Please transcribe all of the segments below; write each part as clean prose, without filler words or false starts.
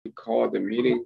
to call the meeting.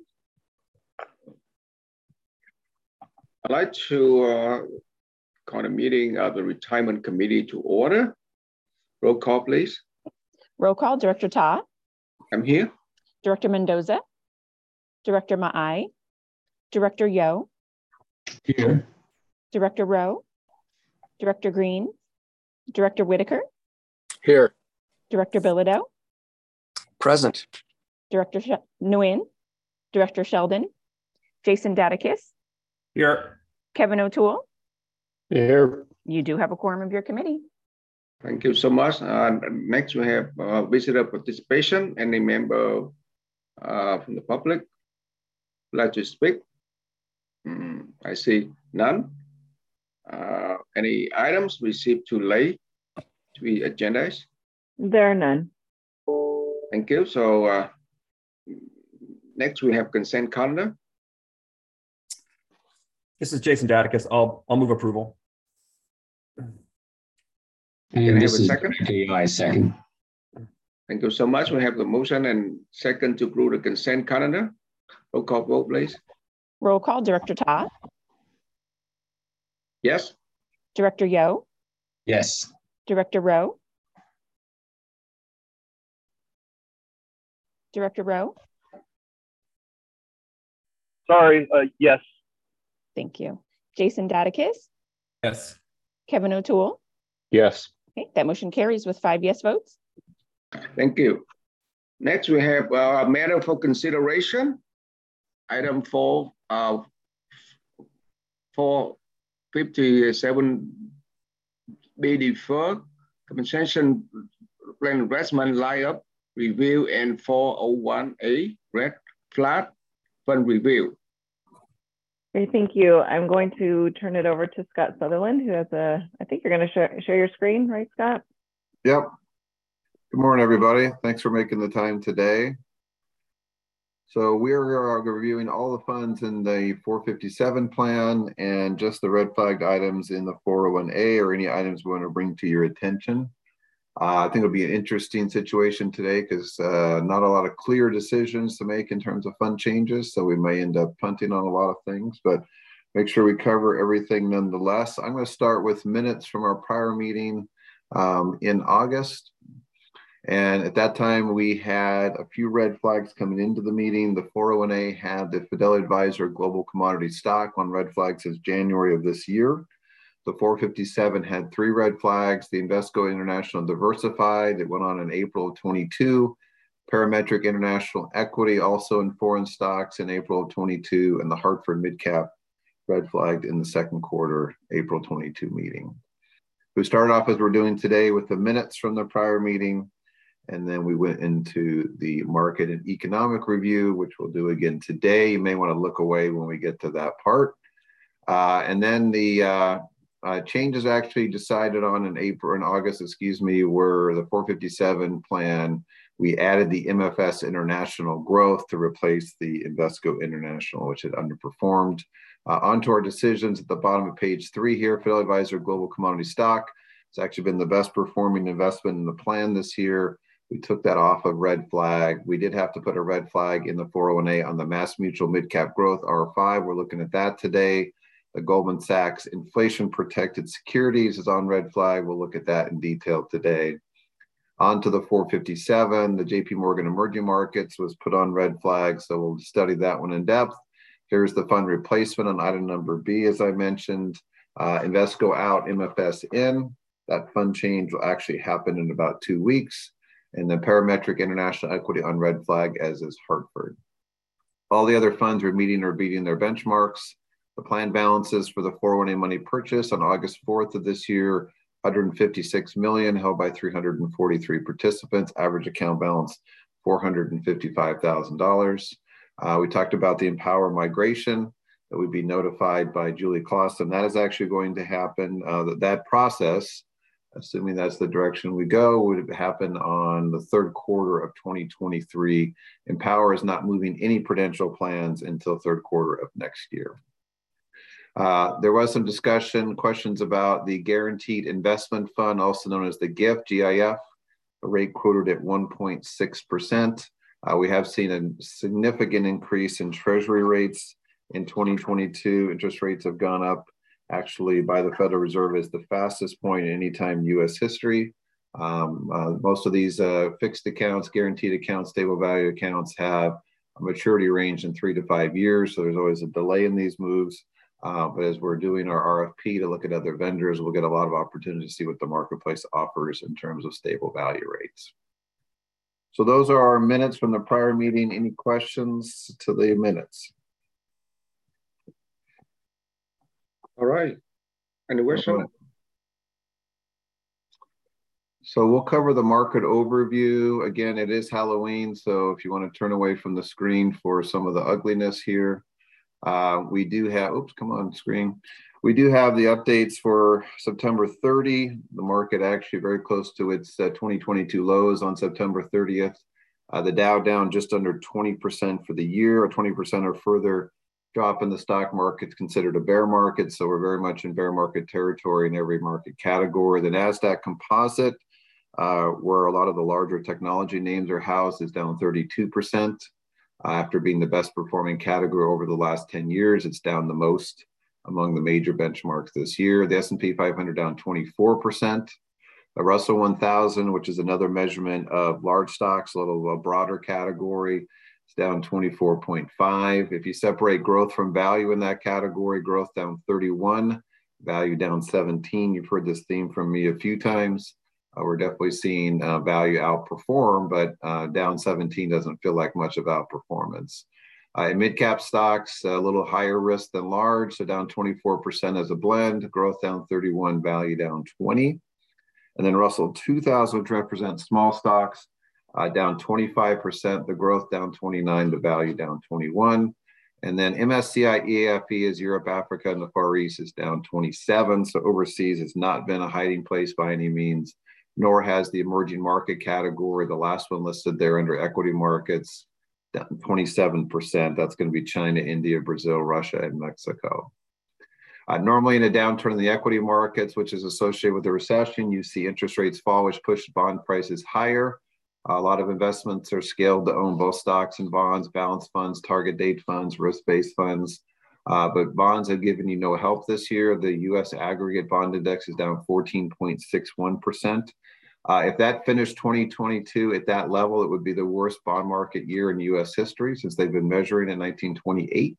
I'd like to call the meeting of the Retirement Committee to order. Roll call, please. Roll call, Director Ta. I'm here. Director Mendoza. Director Ma'ai. Director Yo. Here. Director Rowe. Director Green. Director Whitaker. Here. Director Bilodeau. Present. Director Nguyen. Director Sheldon. Jason Datakis. Here. Kevin O'Toole. Here. You do have a quorum of your committee. Thank you so much. Next, we have visitor participation. Any member from the public would like to speak? I see none. Any items received too late to be agendized? There are none. Thank you. So next we have consent calendar. This is Jason Datakis. I'll move approval. Can I have a second? I second. Thank you so much. We have the motion and second to approve the consent calendar. Roll call vote, please. Roll call, Director Ta. Yes. Director Yo. Yes. Director Rowe. Director Rowe. Sorry, yes. Thank you. Jason Datakis. Yes. Kevin O'Toole. Yes. Okay, that motion carries with 5 yes votes. Thank you. Next, we have a matter for consideration. Item 457B deferred compensation plan investment lineup review and 401A red flag fund review. Great, thank you. I'm going to turn it over to Scott Sutherland, who has I think you're going to share your screen, right, Scott? Yep. Good morning, everybody. Thanks for making the time today. So we are reviewing all the funds in the 457 plan and just the red flagged items in the 401A or any items we want to bring to your attention. I think it'll be an interesting situation today because not a lot of clear decisions to make in terms of fund changes. So we may end up punting on a lot of things, but make sure we cover everything nonetheless. I'm going to start with minutes from our prior meeting in August. And at that time, we had a few red flags coming into the meeting. The 401A had the Fidelity Advisor Global Commodity Stock on red flags since January of this year. The 457 had 3 red flags. The Invesco International Diversified, it went on in April of 22. Parametric International Equity, also in foreign stocks in April of 22. And the Hartford Midcap red flagged in the second quarter, April 22 meeting. We started off as we're doing today with the minutes from the prior meeting. And then we went into the market and economic review, which we'll do again today. You may want to look away when we get to that part. And then the changes actually decided on in August, were the 457 plan. We added the MFS International Growth to replace the Invesco International, which had underperformed. Onto our decisions at the bottom of page 3 here, Fidelity Advisor Global Commodity Stock. It's actually been the best performing investment in the plan this year. We took that off of red flag. We did have to put a red flag in the 401A on the MassMutual Midcap Growth R5. We're looking at that today. The Goldman Sachs Inflation Protected Securities is on red flag. We'll look at that in detail today. On to the 457, the JP Morgan Emerging Markets was put on red flag, so we'll study that one in depth. Here's the fund replacement on item number B, as I mentioned. Invesco out, MFS in. That fund change will actually happen in about 2 weeks. And the Parametric International Equity on red flag, as is Hartford. All the other funds are meeting or beating their benchmarks. The plan balances for the 401A money purchase on August 4th of this year, 156 million held by 343 participants, average account balance $455,000. We talked about the Empower migration that would be notified by Julie Clausen. That is actually going to happen. That process, assuming that's the direction we go, would happen on the third quarter of 2023. Empower is not moving any Prudential plans until third quarter of next year. There was some questions about the Guaranteed Investment Fund, also known as the GIF, GIF, a rate quoted at 1.6%. We have seen a significant increase in treasury rates in 2022. Interest rates have gone up actually by the Federal Reserve is the fastest point in any time in U.S. history. Most of these fixed accounts, guaranteed accounts, stable value accounts have a maturity range in 3 to 5 years. So there's always a delay in these moves. But as we're doing our RFP to look at other vendors, we'll get a lot of opportunity to see what the marketplace offers in terms of stable value rates. So those are our minutes from the prior meeting. Any questions to the minutes? All right. Any question? So we'll cover the market overview. Again, it is Halloween, so if you want to turn away from the screen for some of the ugliness here. We do have, oops, come on screen. We do have the updates for September 30. The market actually very close to its 2022 lows on September 30th. The Dow down just under 20% for the year, a 20% or further drop in the stock market is considered a bear market. So we're very much in bear market territory in every market category. The NASDAQ composite, where a lot of the larger technology names are housed, is down 32%. After being the best performing category over the last 10 years, it's down the most among the major benchmarks this year. The S&P 500 down 24%. The Russell 1000, which is another measurement of large stocks, a little broader category, it's down 24.5. If you separate growth from value in that category, growth down 31, value down 17. You've heard this theme from me a few times. We're definitely seeing value outperform, but down 17 doesn't feel like much of outperformance. In mid-cap stocks, a little higher risk than large, so down 24% as a blend, growth down 31, value down 20. And then Russell 2000, which represents small stocks, down 25%, the growth down 29, the value down 21. And then MSCI EAFE is Europe, Africa, and the Far East is down 27. So overseas has not been a hiding place by any means, nor has the emerging market category, the last one listed there under equity markets, down 27%. That's going to be China, India, Brazil, Russia, and Mexico. Normally in a downturn in the equity markets, which is associated with the recession, you see interest rates fall, which push bond prices higher. A lot of investments are scaled to own both stocks and bonds, balanced funds, target date funds, risk-based funds. But bonds have given you no help this year. The U.S. aggregate bond index is down 14.61%. If that finished 2022 at that level, it would be the worst bond market year in U.S. history since they've been measuring in 1928.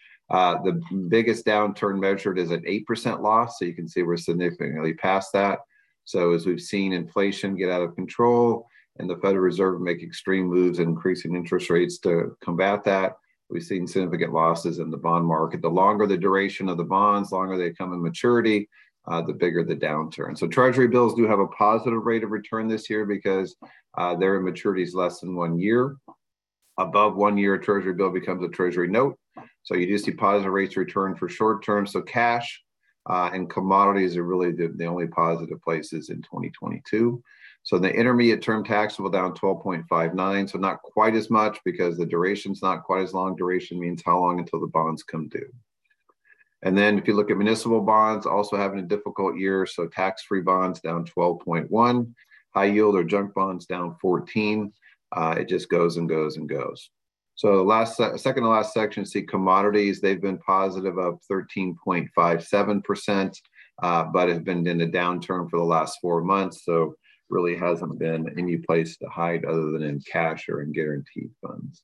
The biggest downturn measured is an 8% loss. So you can see we're significantly past that. So as we've seen inflation get out of control and the Federal Reserve make extreme moves in increasing interest rates to combat that, we've seen significant losses in the bond market. The longer the duration of the bonds, longer they come in maturity, the bigger the downturn. So Treasury bills do have a positive rate of return this year because their maturity is less than 1 year. Above 1 year, a Treasury bill becomes a Treasury note. So you do see positive rates of return for short term. So cash and commodities are really the only positive places in 2022. So the intermediate term taxable down 12.59. So not quite as much because the duration's not quite as long. Duration means how long until the bonds come due. And then if you look at municipal bonds, also having a difficult year. So tax-free bonds down 12.1, high yield or junk bonds down 14. It just goes and goes and goes. So second to last section, see commodities. They've been positive up 13.57%, but have been in a downturn for the last 4 months. So really hasn't been any place to hide other than in cash or in guaranteed funds.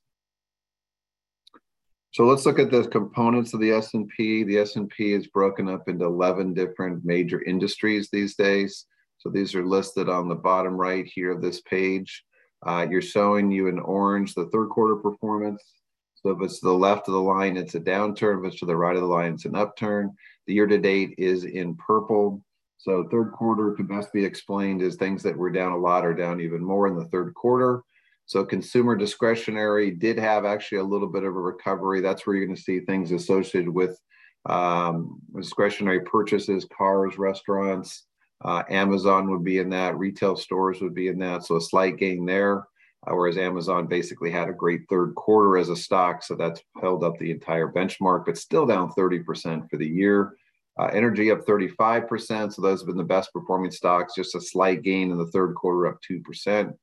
So let's look at the components of the S&P. The S&P is broken up into 11 different major industries these days. So these are listed on the bottom right here of this page. You're showing you in orange the third quarter performance. So if it's to the left of the line, it's a downturn. If it's to the right of the line, it's an upturn. The year to date is in purple. So third quarter could best be explained as things that were down a lot are down even more in the third quarter. So consumer discretionary did have actually a little bit of a recovery. That's where you're going to see things associated with discretionary purchases, cars, restaurants. Amazon would be in that, retail stores would be in that. So a slight gain there, whereas Amazon basically had a great third quarter as a stock. So that's held up the entire benchmark, but still down 30% for the year. Energy up 35%. So those have been the best performing stocks, just a slight gain in the third quarter, up 2%.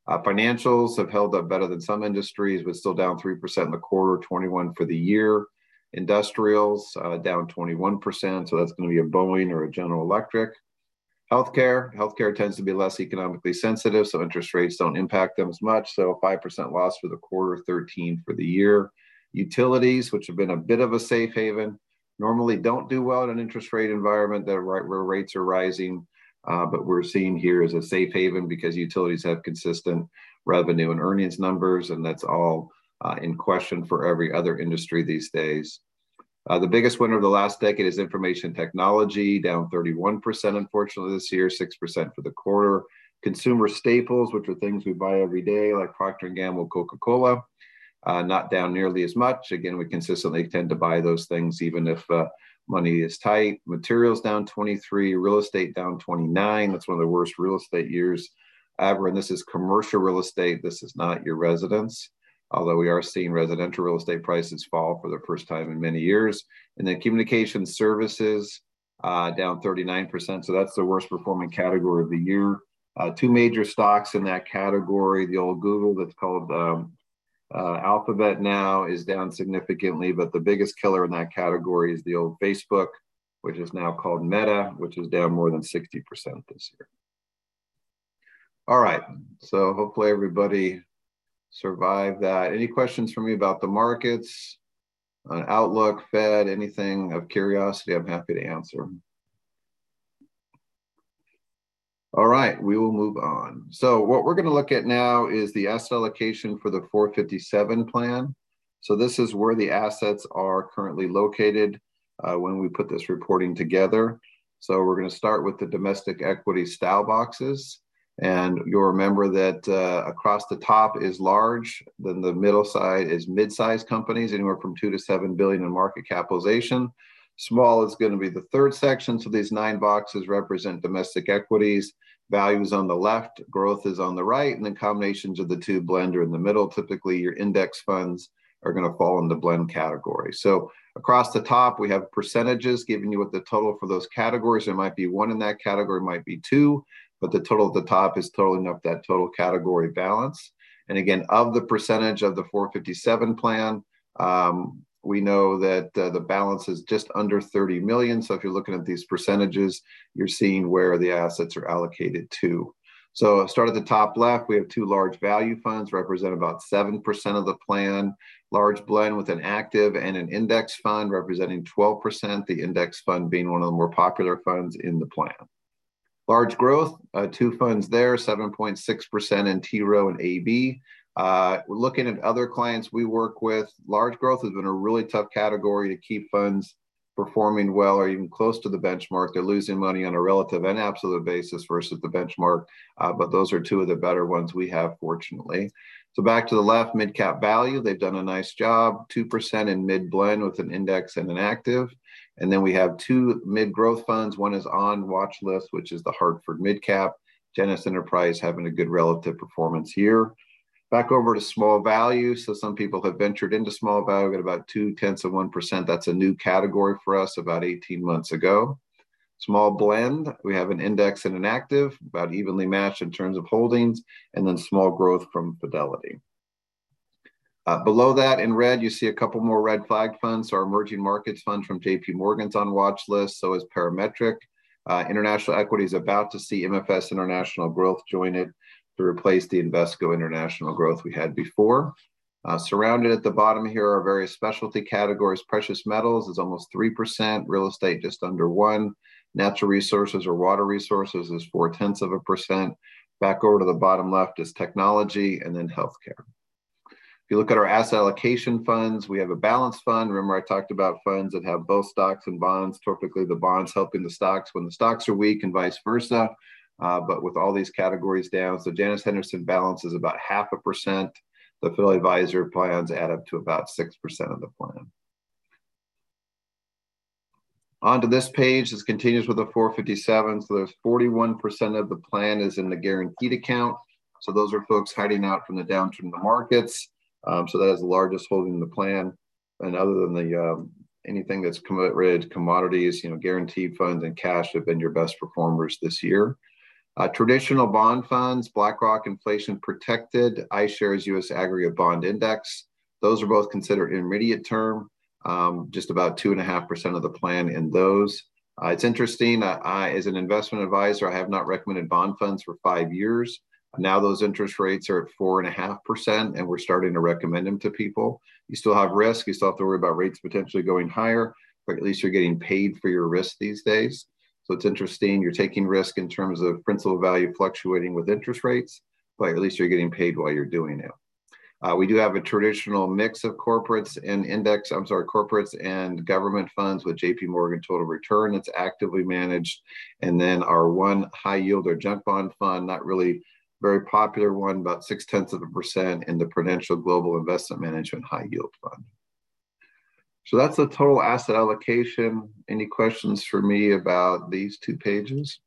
Financials have held up better than some industries, but still down 3% in the quarter, 21% for the year. Industrials down 21%, so that's going to be a Boeing or a General Electric. Healthcare tends to be less economically sensitive, so interest rates don't impact them as much. So a 5% loss for the quarter, 13% for the year. Utilities, which have been a bit of a safe haven, normally don't do well in an interest rate environment where rates are rising, but we're seeing here as a safe haven because utilities have consistent revenue and earnings numbers, and that's all in question for every other industry these days. The biggest winner of the last decade is information technology, down 31% unfortunately this year, 6% for the quarter. Consumer staples, which are things we buy every day, like Procter & Gamble, Coca-Cola, not down nearly as much. Again, we consistently tend to buy those things even if money is tight. Materials down 23, real estate down 29. That's one of the worst real estate years ever. And this is commercial real estate. This is not your residence, although we are seeing residential real estate prices fall for the first time in many years. And then communication services down 39%. So that's the worst performing category of the year. Two major stocks in that category, the old Google that's called Alphabet now is down significantly, but the biggest killer in that category is the old Facebook, which is now called Meta, which is down more than 60% this year. All right, so hopefully everybody survived that. Any questions for me about the markets, outlook, Fed, anything of curiosity? I'm happy to answer. All right, we will move on. So what we're going to look at now is the asset allocation for the 457 plan. So this is where the assets are currently located when we put this reporting together. So we're going to start with the domestic equity style boxes. And you'll remember that across the top is large, then the middle side is mid-sized companies, anywhere from 2 to 7 billion in market capitalization. Small is going to be the third section. So these 9 boxes represent domestic equities. Values on the left, growth is on the right, and then combinations of the two blend are in the middle. Typically, your index funds are going to fall in the blend category. So across the top, we have percentages giving you what the total for those categories. There might be 1 in that category, might be 2, but the total at the top is totaling up that total category balance. And again, of the percentage of the 457 plan, we know that the balance is just under 30 million. So if you're looking at these percentages, you're seeing where the assets are allocated to. So start at the top left, we have 2 large value funds, represent about 7% of the plan. Large blend with an active and an index fund representing 12%, the index fund being one of the more popular funds in the plan. Large growth, 2 funds there, 7.6% in T Rowe and AB. We're looking at other clients we work with. Large growth has been a really tough category to keep funds performing well or even close to the benchmark. They're losing money on a relative and absolute basis versus the benchmark, but those are 2 of the better ones we have, fortunately. So back to the left, mid-cap value, they've done a nice job, 2% in mid-blend with an index and an active. And then we have 2 mid-growth funds. One is on watch list, which is the Hartford Mid-Cap. Janus Enterprise having a good relative performance here. Back over to small value. So some people have ventured into small value at about 0.2%. That's a new category for us about 18 months ago. Small blend, we have an index and an active, about evenly matched in terms of holdings, and then small growth from Fidelity. Below that in red, you see a couple more red flag funds. So our emerging markets fund from JP Morgan's on watch list. So is Parametric. International Equity is about to see MFS International Growth join it to replace the Invesco International Growth we had before. Surrounded at the bottom here are various specialty categories. Precious metals is almost 3%, real estate just under 1%, natural resources or water resources is 0.4%. Back over to the bottom left is technology and then healthcare. If you look at our asset allocation funds, we have a balanced fund. Remember, I talked about funds that have both stocks and bonds, typically the bonds helping the stocks when the stocks are weak and vice versa. But with all these categories down, so Janus Henderson balance is about 0.5%. The Fidelity Advisor plans add up to about 6% of the plan. On to this page, this continues with the 457. So there's 41% of the plan is in the guaranteed account. So those are folks hiding out from the downturn in the markets. So that is the largest holding in the plan. And other than the anything that's related to commodities, guaranteed funds and cash have been your best performers this year. Traditional bond funds, BlackRock Inflation Protected, iShares US Aggregate Bond Index. Those are both considered intermediate term, just about 2.5% of the plan in those. It's interesting, I, as an investment advisor, I have not recommended bond funds for 5 years. Now those interest rates are at 4.5%, and we're starting to recommend them to people. You still have risk, you still have to worry about rates potentially going higher, but at least you're getting paid for your risk these days. So it's interesting, you're taking risk in terms of principal value fluctuating with interest rates, but at least you're getting paid while you're doing it. We do have a traditional mix of corporates and corporates and government funds with JP Morgan Total Return that's actively managed. And then our one high yield or junk bond fund, not really very popular one, about 0.6% in the Prudential Global Investment Management High Yield Fund. So that's the total asset allocation. Any questions for me about these 2 pages?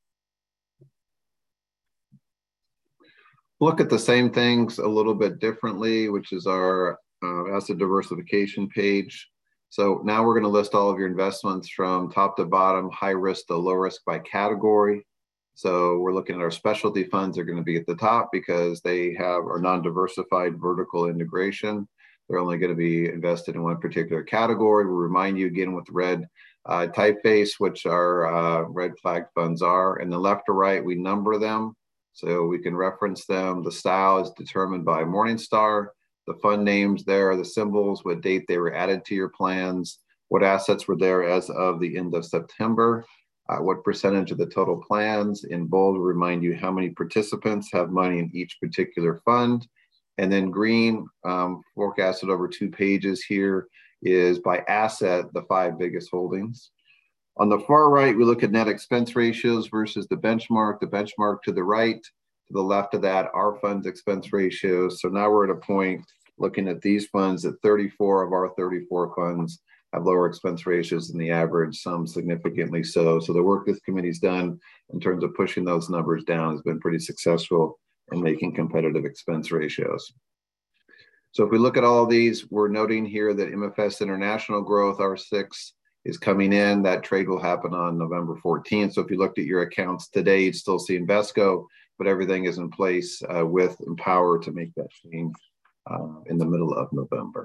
Look at the same things a little bit differently, which is our asset diversification page. So now we're going to list all of your investments from top to bottom, high risk to low risk by category. So we're looking at our specialty funds are going to be at the top because they have our non-diversified vertical integration. They're only going to be invested in one particular category. We'll remind you again with red typeface, which our red flag funds are. And then left to right, we number them so we can reference them. The style is determined by Morningstar. The fund names there are the symbols, what date they were added to your plans, what assets were there as of the end of September, what percentage of the total plans. In bold, will remind you how many participants have money in each particular fund. And then green, forecasted over 2 pages here, is by asset, the 5 biggest holdings. On the far right, we look at net expense ratios versus the benchmark to the right. To the left of that, our funds expense ratios. So now we're at a point looking at these funds that 34 of our 34 funds have lower expense ratios than the average, some significantly so. So the work this committee's done in terms of pushing those numbers down has been pretty successful in making competitive expense ratios. So if we look at all of these, we're noting here that MFS International Growth, R6, is coming in. That trade will happen on November 14th. So if you looked at your accounts today, you'd still see Invesco, but everything is in place with Empower to make that change in the middle of November.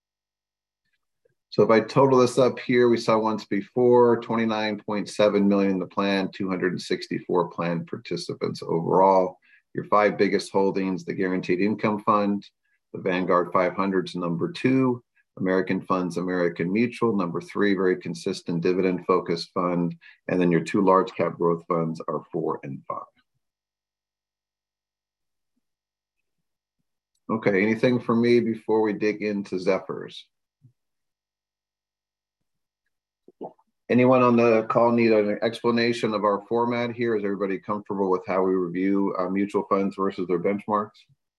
So if I total this up here, we saw once before, 29.7 million in the plan, 264 plan participants overall. Your 5 biggest holdings, the Guaranteed Income Fund, the Vanguard 500 is number 2, American Funds, American Mutual, number 3, very consistent dividend focused fund. And then your 2 large cap growth funds are 4 and 5. Okay, anything for me before we dig into Zephyrs? Anyone on the call need an explanation of our format here? Is everybody comfortable with how we review mutual funds versus their benchmarks?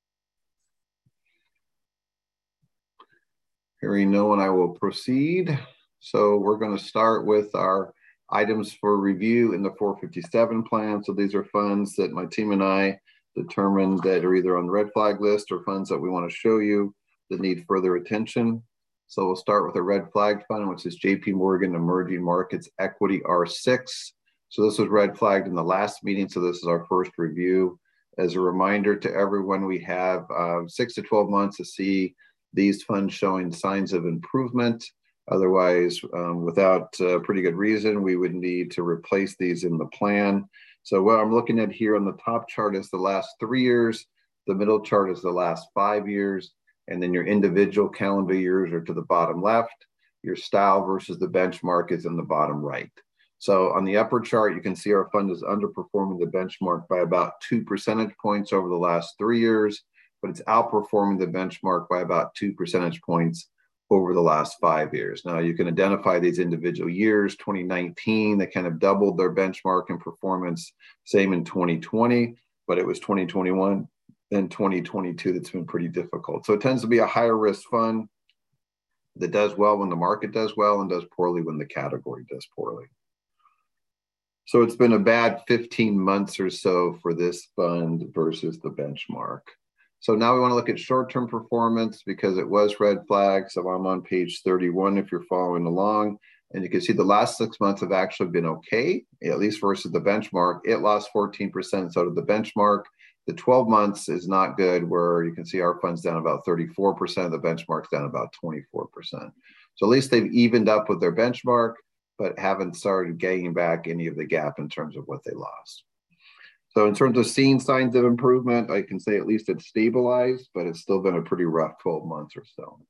Hearing no one, I will proceed. So we're going to start with our items for review in the 457 plan. So these are funds that my team and I determined that are either on the red flag list or funds that we want to show you that need further attention. So we'll start with a red flag fund, which is JP Morgan Emerging Markets Equity R6. So this was red flagged in the last meeting. So this is our first review. As a reminder to everyone, we have 6 to 12 months to see these funds showing signs of improvement. Otherwise, without pretty good reason, we would need to replace these in the plan. So what I'm looking at here on the top chart is the last 3 years. The middle chart is the last 5 years. And then your individual calendar years are to the bottom left. Your style versus the benchmark is in the bottom right. So on the upper chart, you can see our fund is underperforming the benchmark by about 2 percentage points over the last 3 years, but it's outperforming the benchmark by about 2 percentage points over the last 5 years. Now you can identify these individual years. 2019, they kind of doubled their benchmark in performance. Same in 2020, but it was 2021 and 2022 that's been pretty difficult. So it tends to be a higher risk fund that does well when the market does well and does poorly when the category does poorly. So it's been a bad 15 months or so for this fund versus the benchmark. So now we want to look at short-term performance because it was red flag. So I'm on page 31 if you're following along. And you can see the last 6 months have actually been okay, at least versus the benchmark. It lost 14%, so did the benchmark. The 12 months is not good, where you can see our fund's down about 34%, the benchmark's down about 24%. So at least they've evened up with their benchmark, but haven't started gaining back any of the gap in terms of what they lost. So in terms of seeing signs of improvement, I can say at least it's stabilized, but it's still been a pretty rough 12 months or so.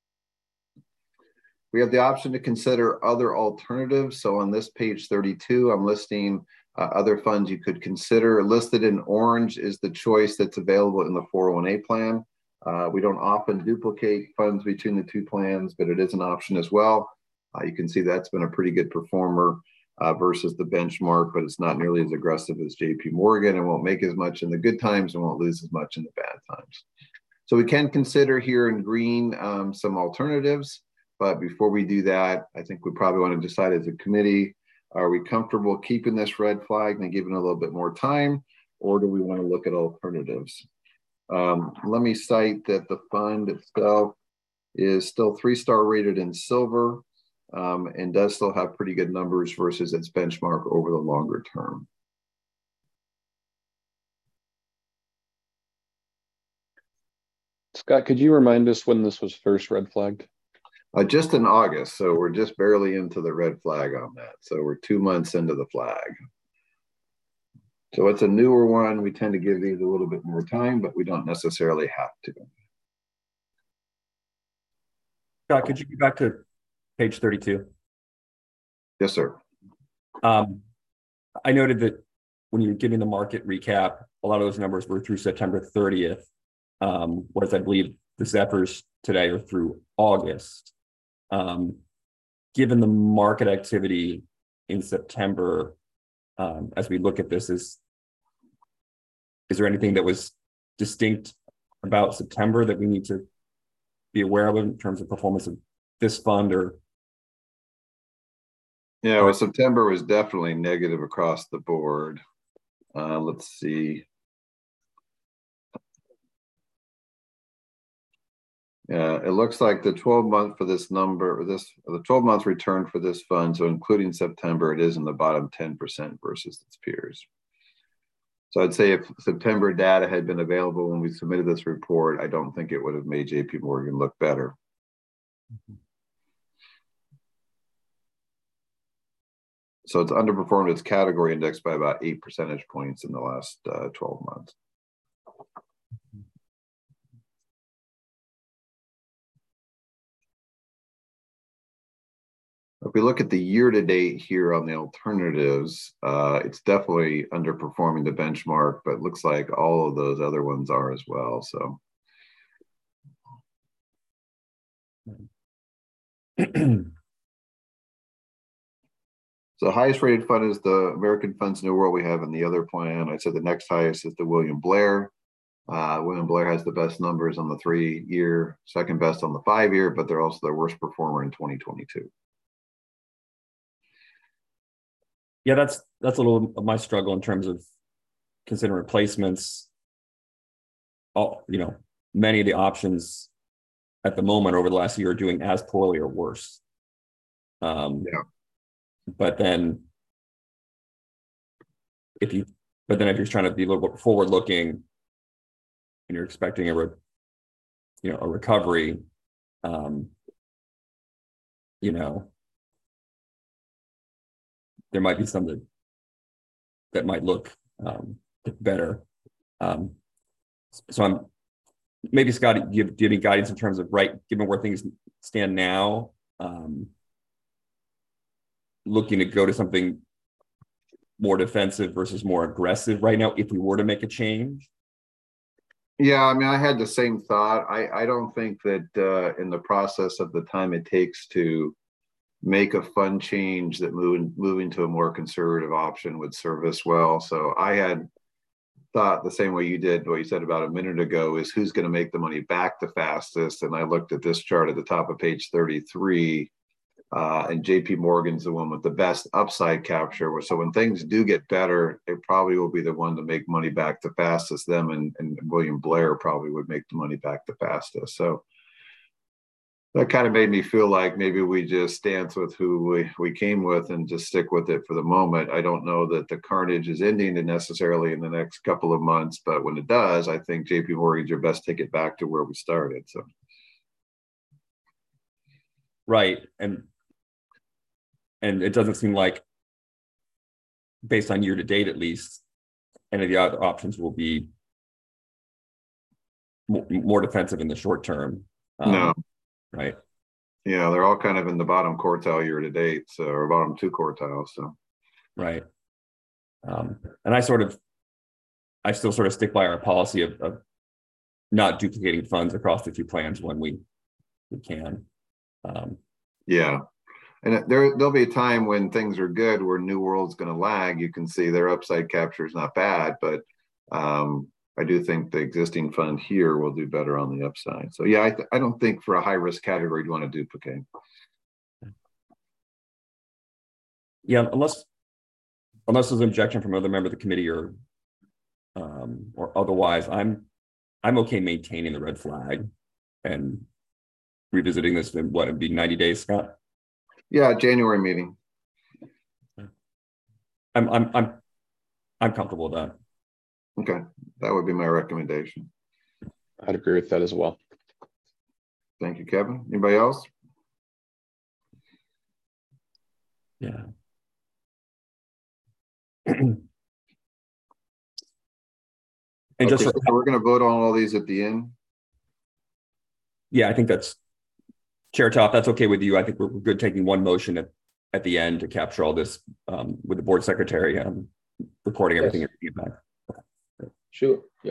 We have the option to consider other alternatives. So on this page 32, I'm listing other funds you could consider. Listed in orange is the choice that's available in the 401A plan. We don't often duplicate funds between the two plans, but it is an option as well. You can see that's been a pretty good performer versus the benchmark, but it's not nearly as aggressive as JP Morgan, and won't make as much in the good times and won't lose as much in the bad times. So we can consider here in green some alternatives. But before we do that, I think we probably want to decide as a committee, are we comfortable keeping this red flag and giving it a little bit more time, or do we want to look at alternatives? Let me cite that the fund itself is still 3-star rated in silver and does still have pretty good numbers versus its benchmark over the longer term. Scott, could you remind us when this was first red flagged? Just in August, so we're just barely into the red flag on that. So we're 2 months into the flag. So it's a newer one. We tend to give these a little bit more time, but we don't necessarily have to. Scott, could you go back to page 32? Yes, sir. I noted that when you were giving the market recap, a lot of those numbers were through September 30th, whereas I believe the Zephyrs today are through August. Given the market activity in September, as we look at this, is there anything that was distinct about September that we need to be aware of in terms of performance of this fund? Or yeah, well, September was definitely negative across the board. Let's see. Yeah, it looks like the 12-month for this number, the 12-month return for this fund, so including September, it is in the bottom 10% versus its peers. So I'd say if September data had been available when we submitted this report, I don't think it would have made JP Morgan look better. So it's underperformed its category index by about 8 percentage points in the last 12 months. If we look at the year-to-date here on the alternatives, it's definitely underperforming the benchmark, but it looks like all of those other ones are as well. So, the highest rated fund is the American Funds New World we have in the other plan. I'd say the next highest is the William Blair. William Blair has the best numbers on the 3-year, second best on the 5-year, but they're also the worst performer in 2022. yeah, that's a little of my struggle in terms of considering replacements. Many of the options at the moment over the last year are doing as poorly or worse. Yeah. But then if you're trying to be a little bit forward looking and you're expecting a recovery, there might be some that might look better. So maybe Scott, do you have any guidance in terms of, given where things stand now, looking to go to something more defensive versus more aggressive right now if we were to make a change? Yeah, I mean, I had the same thought. I don't think that in the process of the time it takes to make a fund change, that moving to a more conservative option would serve us well. So I had thought the same way you did, what you said about a minute ago, is who's going to make the money back the fastest. And I looked at this chart at the top of page 33, and JP Morgan's the one with the best upside capture. So when things do get better, it probably will be the one to make money back the fastest. Them and William Blair probably would make the money back the fastest. So That kind of made me feel like maybe we just dance with who we came with and just stick with it for the moment. I don't know that the carnage is ending necessarily in the next couple of months, but when it does, I think JP Morgan's your best ticket back to where we started. So, right, and it doesn't seem like, based on year to date at least, any of the other options will be more defensive in the short term. No. Right. Yeah, they're all kind of in the bottom quartile year to date, so, or bottom two quartiles. So, right. And I still sort of stick by our policy of not duplicating funds across the two plans when we can. Yeah, and there'll be a time when things are good where New World's going to lag. You can see their upside capture is not bad, but I do think the existing fund here will do better on the upside. So yeah, I don't think for a high risk category you want to duplicate. Yeah, unless there's an objection from another member of the committee or otherwise, I'm okay maintaining the red flag and revisiting this in what would be 90 days, Scott? Yeah, January meeting. I'm comfortable with that. Okay, that would be my recommendation. I'd agree with that as well. Thank you, Kevin. Anybody else? Yeah. And okay, just so we're going to vote on all these at the end. Yeah, I think that's Chair Top. That's okay with you. I think we're good taking one motion at the end to capture all this with the board secretary recording everything at the feedback. Sure. Yeah.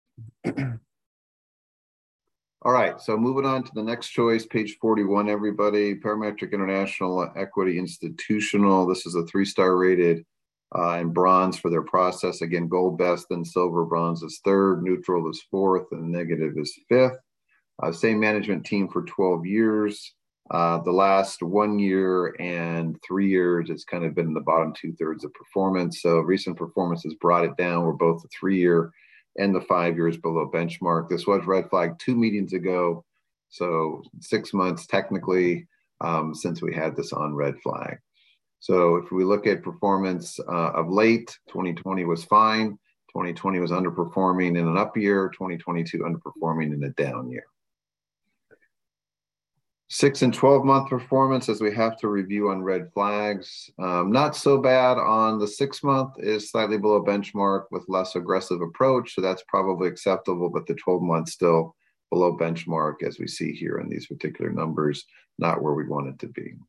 All right, so moving on to the next choice, page 41, everybody. Parametric International Equity Institutional. This is a 3-star rated and bronze for their process. Again, gold best, then silver, bronze is third, neutral is fourth, and negative is fifth. Same management team for 12 years. The last 1 year and 3 years, it's kind of been in the bottom 2/3 of performance. So recent performance has brought it down. We're both the 3-year and the 5 years below benchmark. This was red flag 2 meetings ago. So 6 months technically since we had this on red flag. So if we look at performance of late, 2020 was fine. 2020 was underperforming in an up year, 2022 underperforming in a down year. 6 and 12-month performance, as we have to review on red flags. Not so bad on the 6-month, is slightly below benchmark with less aggressive approach. So that's probably acceptable, but the 12-month still below benchmark, as we see here in these particular numbers, not where we want it to be.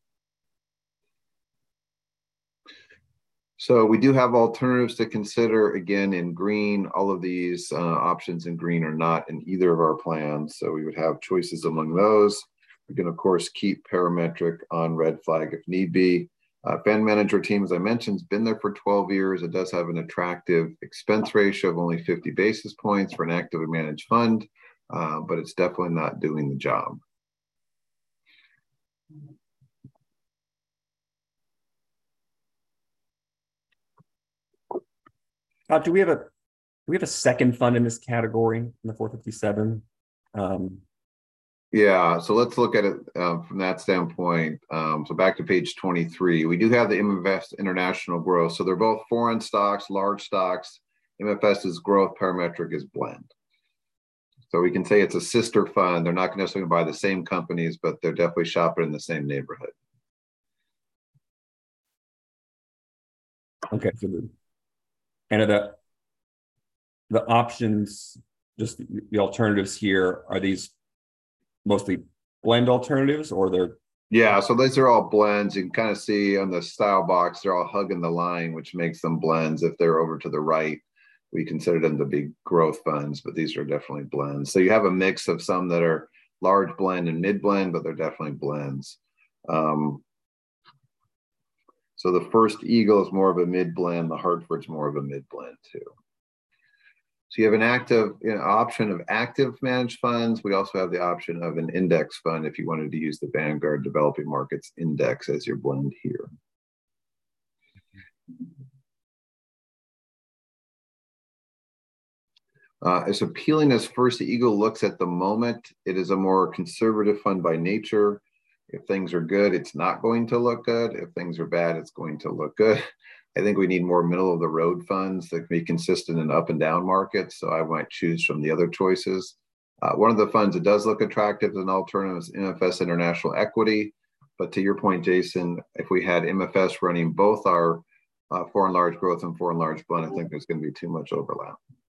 So we do have alternatives to consider, again, in green. All of these options in green are not in either of our plans. So we would have choices among those. We can, of course, keep Parametric on red flag if need be. Fund manager team, as I mentioned, has been there for 12 years. It does have an attractive expense ratio of only 50 basis points for an actively managed fund, but it's definitely not doing the job. Do we have a second fund in this category in the 457? Yeah, so let's look at it from that standpoint. So back to page 23, we do have the Iminvest International Growth. So they're both foreign stocks, large stocks. MFS is growth, Parametric is blend. So we can say it's a sister fund. They're not necessarily buy the same companies, but they're definitely shopping in the same neighborhood. Okay, so the options, just the alternatives here, are these mostly blend alternatives, or they're? Yeah, so these are all blends. You can kind of see on the style box, they're all hugging the line, which makes them blends. If they're over to the right, we consider them to be growth funds, but these are definitely blends. So you have a mix of some that are large blend and mid blend, but they're definitely blends. So the First Eagle is more of a mid blend. The Hartford's more of a mid blend too. So you have an active option of active managed funds. We also have the option of an index fund if you wanted to use the Vanguard Developing Markets Index as your blend here. As appealing as First Eagle looks at the moment, it is a more conservative fund by nature. If things are good, it's not going to look good. If things are bad, it's going to look good. I think we need more middle of the road funds that can be consistent in up and down markets. So I might choose from the other choices. One of the funds that does look attractive as an alternative is MFS International Equity. But to your point, Jason, if we had MFS running both our foreign large growth and foreign large blend, I think there's going to be too much overlap.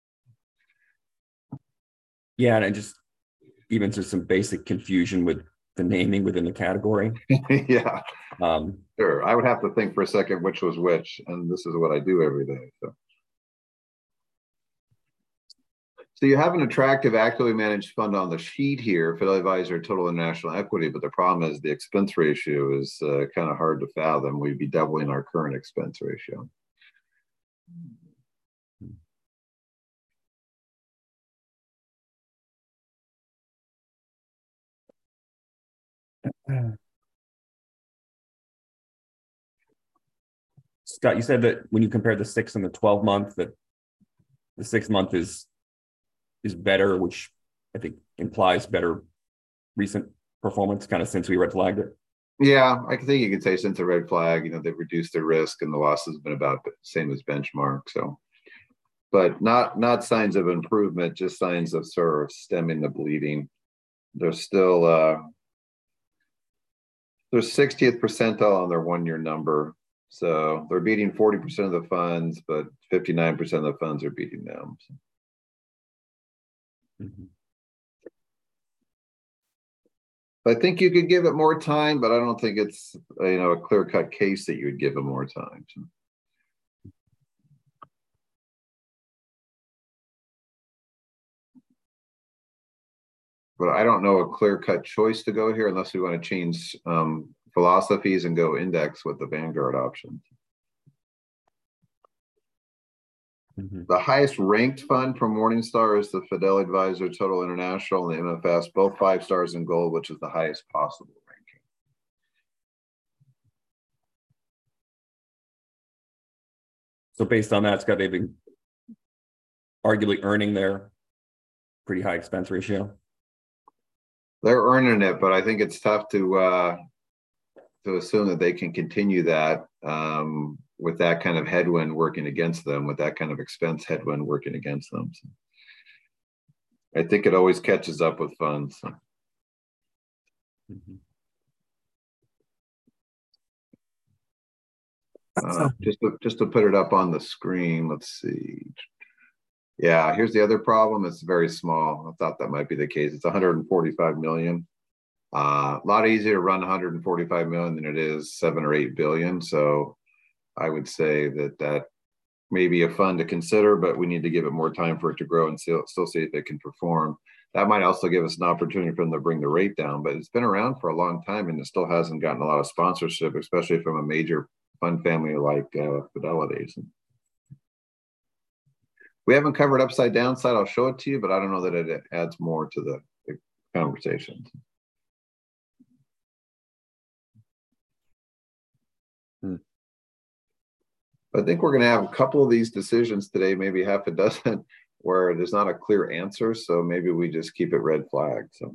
Yeah, and just even to some basic confusion with the naming within the category. Yeah, sure. I would have to think for a second which was which, and this is what I do every day. So you have an attractive, actively managed fund on the sheet here, Fidelity Advisor Total International Equity, but the problem is the expense ratio is kind of hard to fathom. We'd be doubling our current expense ratio. Scott, you said that when you compare the 6 and the 12 month, that the 6 month is better, which I think implies better recent performance, kind of since we red flagged it. Yeah, I think you could say since a red flag, you know, they've reduced their risk and the loss has been about the same as benchmark. So, but not signs of improvement, just signs of sort of stemming the bleeding. They're still they're 60th percentile on their 1-year number. So they're beating 40% of the funds, but 59% of the funds are beating them. Mm-hmm. I think you could give it more time, but I don't think it's a clear-cut case that you would give it more time. So. But I don't know a clear-cut choice to go here unless we want to change philosophies and go index with the Vanguard option. Mm-hmm. The highest ranked fund from Morningstar is the Fidelity Advisor Total International and the MFS, both 5 stars in gold, which is the highest possible ranking. So based on that, Scott, they've been arguably earning their pretty high expense ratio. They're earning it, but I think it's tough to assume that they can continue that with that kind of headwind working against them, with that kind of expense headwind working against them. So I think it always catches up with funds. So. Mm-hmm. Just to put it up on the screen, let's see. Yeah, here's the other problem. It's very small. I thought that might be the case. It's 145 million. A lot easier to run 145 million than it is 7 or 8 billion. So I would say that may be a fund to consider, but we need to give it more time for it to grow and still see if it can perform. That might also give us an opportunity for them to bring the rate down, but it's been around for a long time and it still hasn't gotten a lot of sponsorship, especially from a major fund family like Fidelity. We haven't covered upside downside. I'll show it to you, but I don't know that it adds more to the conversation. I think we're going to have a couple of these decisions today, maybe half a dozen, where there's not a clear answer. So maybe we just keep it red flagged. So.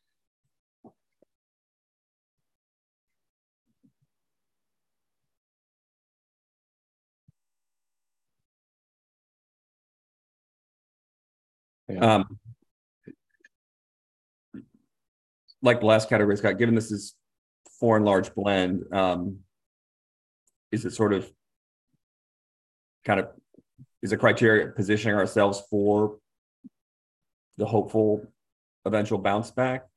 Yeah. Like the last category, Scott, given this is foreign large blend, is it sort of is a criteria positioning ourselves for the hopeful eventual bounce back,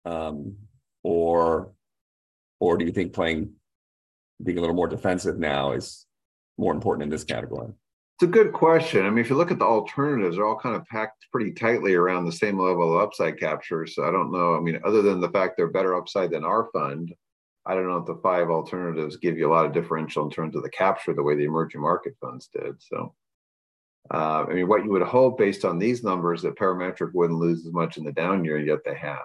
or do you think being a little more defensive now is more important in this category? It's a good question. I mean, if you look at the alternatives, they're all kind of packed pretty tightly around the same level of upside capture. So I don't know. I mean, other than the fact they're better upside than our fund, I don't know if the 5 alternatives give you a lot of differential in terms of the capture the way the emerging market funds did. So, I mean, what you would hope based on these numbers that Parametric wouldn't lose as much in the down year, yet they have.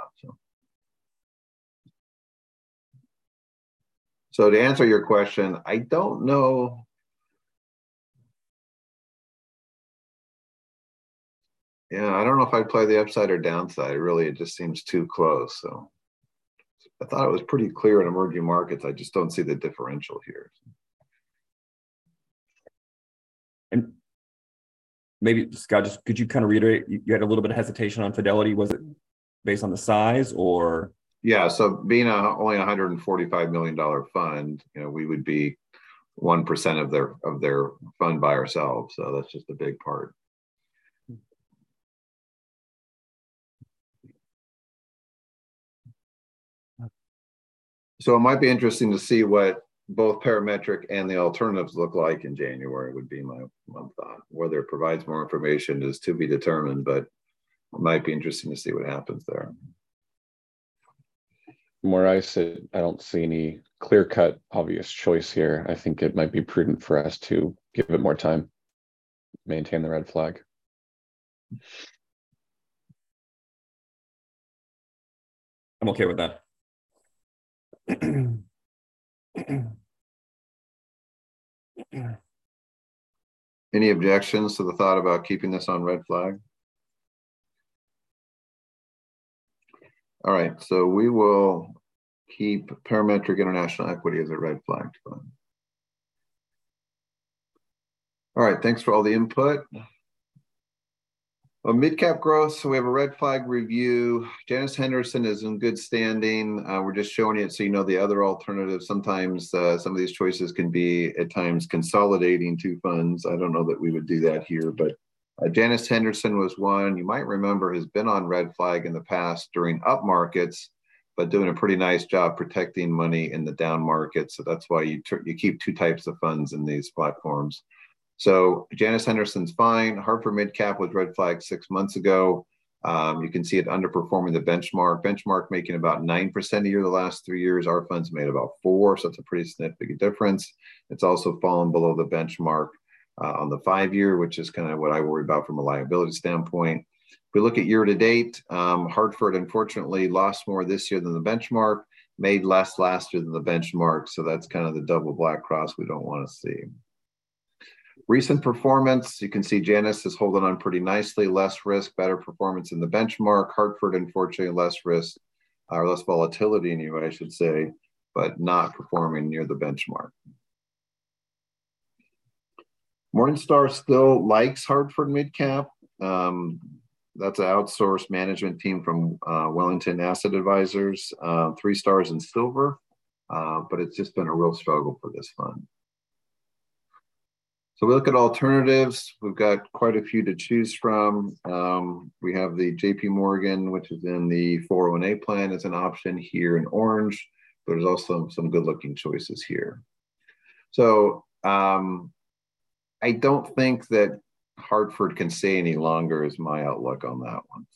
So to answer your question, I don't know. Yeah, I don't know if I'd play the upside or downside. Really, it just seems too close. So I thought it was pretty clear in emerging markets. I just don't see the differential here. And maybe, Scott, just could you kind of reiterate, you had a little bit of hesitation on Fidelity. Was it based on the size or? Yeah, so being only $145 million fund, we would be 1% of their fund by ourselves. So that's just a big part. So it might be interesting to see what both parametric and the alternatives look like in January would be my thought. Whether it provides more information is to be determined, but it might be interesting to see what happens there. From where I sit, I don't see any clear-cut obvious choice here. I think it might be prudent for us to give it more time, maintain the red flag. I'm okay with that. Any objections to the thought about keeping this on red flag? All right, so we will keep Parametric International Equity as a red flag fund. All right, thanks for all the input. Mid-cap growth, so we have a red flag review. Janus Henderson is in good standing. We're just showing it so you know the other alternatives. Sometimes some of these choices can be at times consolidating two funds. I don't know that we would do that here, but Janus Henderson was one you might remember has been on red flag in the past during up markets, but doing a pretty nice job protecting money in the down market. So that's why you keep two types of funds in these platforms. So Janus Henderson's fine. Hartford Midcap was red flag 6 months ago. You can see it underperforming the benchmark. Benchmark making about 9% a year the last 3 years. Our funds made about 4%, so it's a pretty significant difference. It's also fallen below the benchmark on the 5-year, which is kind of what I worry about from a liability standpoint. If we look at year to date, Hartford unfortunately lost more this year than the benchmark, made less last year than the benchmark. So that's kind of the double black cross we don't want to see. Recent performance, you can see Janus is holding on pretty nicely, less risk, better performance in the benchmark. Hartford, unfortunately, less risk, or less volatility anyway, I should say, but not performing near the benchmark. Morningstar still likes Hartford Midcap. That's an outsourced management team from Wellington Asset Advisors, 3 stars in silver, but it's just been a real struggle for this fund. So we look at alternatives. We've got quite a few to choose from. We have the JP Morgan, which is in the 401A plan as an option here in orange, but there's also some good looking choices here. So I don't think that Hartford can stay any longer is my outlook on that one.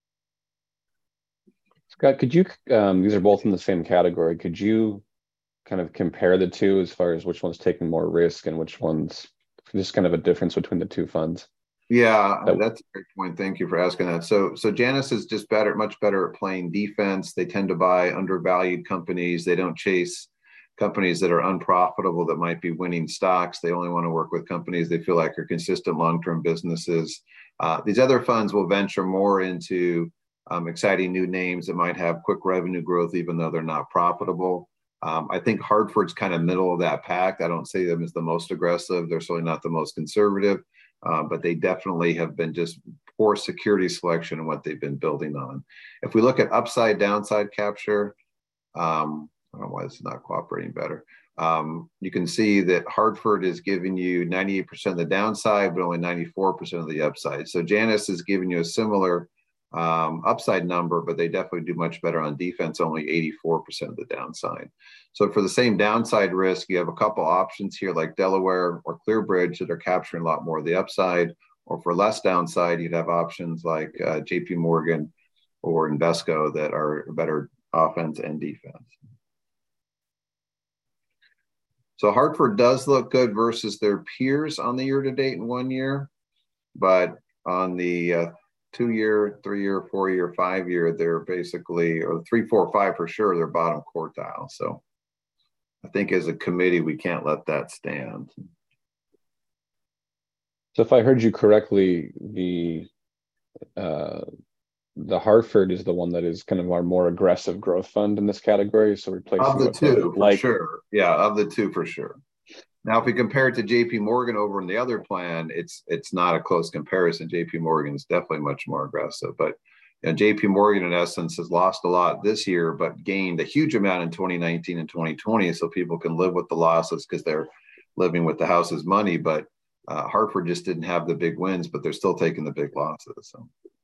Scott, could you, these are both in the same category. Could you kind of compare the two as far as which one's taking more risk and which one's just kind of a difference between the two funds? Yeah, that's a great point. Thank you for asking that. So Janus is just much better at playing defense. They tend to buy undervalued companies. They don't chase companies that are unprofitable that might be winning stocks. They only want to work with companies they feel like are consistent long-term businesses. These other funds will venture more into exciting new names that might have quick revenue growth, even though they're not profitable. I think Hartford's kind of middle of that pack. I don't see them as the most aggressive. They're certainly not the most conservative, but they definitely have been just poor security selection in what they've been building on. If we look at upside downside capture, I don't know why this is not cooperating better. You can see that Hartford is giving you 98% of the downside, but only 94% of the upside. So Janus is giving you a similar upside number, but they definitely do much better on defense, only 84% of the downside. So for the same downside risk, you have a couple options here like Delaware or Clearbridge that are capturing a lot more of the upside, or for less downside, you'd have options like JP Morgan or Invesco that are better offense and defense. So Hartford does look good versus their peers on the year to date in 1 year, but on the 2 year, 3 year, 4 year, 5 year, they're basically, or 3, 4, 5 for sure, they're bottom quartile. So I think as a committee, we can't let that stand. So if I heard you correctly, the the Hartford is the one that is kind of our more aggressive growth fund in this category. So replacing Of the with two, for like sure. Yeah, of the two, for sure. Now, if we compare it to JP Morgan over in the other plan, it's not a close comparison. JP Morgan is definitely much more aggressive, but JP Morgan in essence has lost a lot this year, but gained a huge amount in 2019 and 2020. So people can live with the losses because they're living with the house's money. But Hartford just didn't have the big wins, but they're still taking the big losses.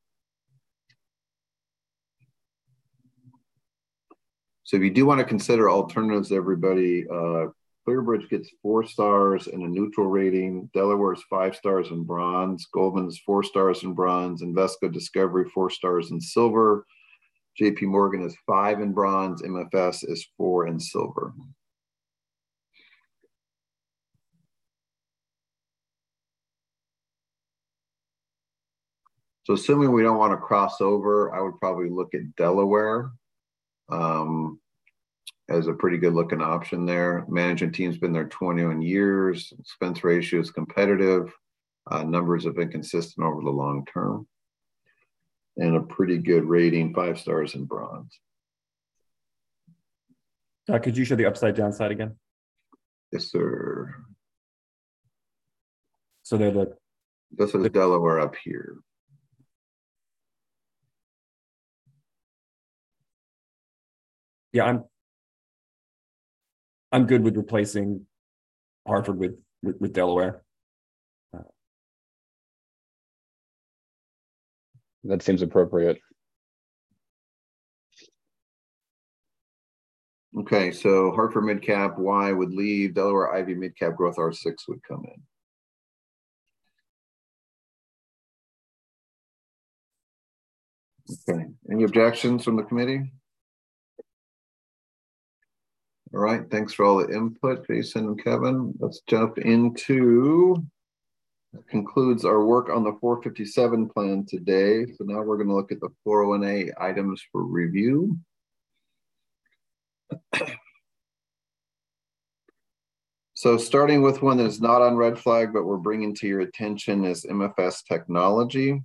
So if you do want to consider alternatives, everybody, Clearbridge gets 4 stars and a neutral rating. Delaware is 5 stars in bronze. Goldman's 4 stars in bronze. Invesco Discovery 4 stars in silver. JP Morgan is 5 in bronze. MFS is 4 in silver. So assuming we don't want to cross over, I would probably look at Delaware as a pretty good looking option there. Management team's been there 21 years. Expense ratio is competitive. Numbers have been consistent over the long term. And a pretty good rating, 5 stars in bronze. Could you show the upside downside again? Yes, sir. So they're This is Delaware up here. Yeah, I'm good with replacing Hartford with Delaware. that seems appropriate. Okay, so Hartford midcap Y would leave, Delaware Ivy midcap growth R6 would come in. Okay, any objections from the committee? All right, thanks for all the input, Jason and Kevin. Let's jump into, that concludes our work on the 457 plan today. So now we're going to look at the 401A items for review. So starting with one that is not on red flag, but we're bringing to your attention is MFS Technology.